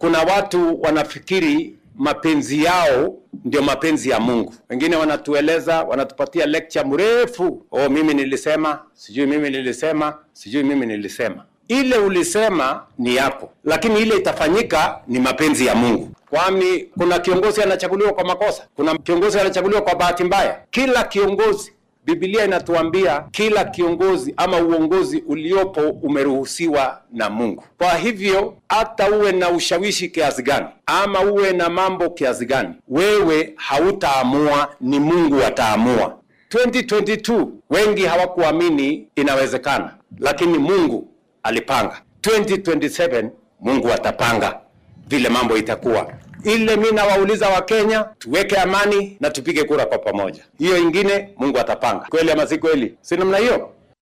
Kuna watu wanafikiri mapenzi yao ndio mapenzi ya Mungu. Wengine wanatueleza, wanatupatia lecture mrefu. Mimi nilisema, sijui mimi nilisema, sijui mimi nilisema. Ile ulisema ni yako, lakini ile itafanyika ni mapenzi ya Mungu. Kwani kuna kiongozi anachaguliwa kwa makosa? Kuna kiongozi anachaguliwa kwa bahati mbaya? Kila kiongozi, Biblia inatuambia kila kiongozi ama uongozi uliopo umeruhusiwa na Mungu. Kwa hivyo hata uwe na ushawishi kiasi gani ama uwe na mambo kiasi gani, wewe hautaamua, ni Mungu ataamua. 2022 wengi hawakuamini inawezekana, lakini Mungu alipanga. 2027 Mungu atapanga vile mambo itakuwa. Ile mimi nawauliza wa Kenya, tuweke amani na tupige kura kwa pamoja. Hiyo ingine Mungu atapanga. Kweli ama si kweli? Si namna hiyo?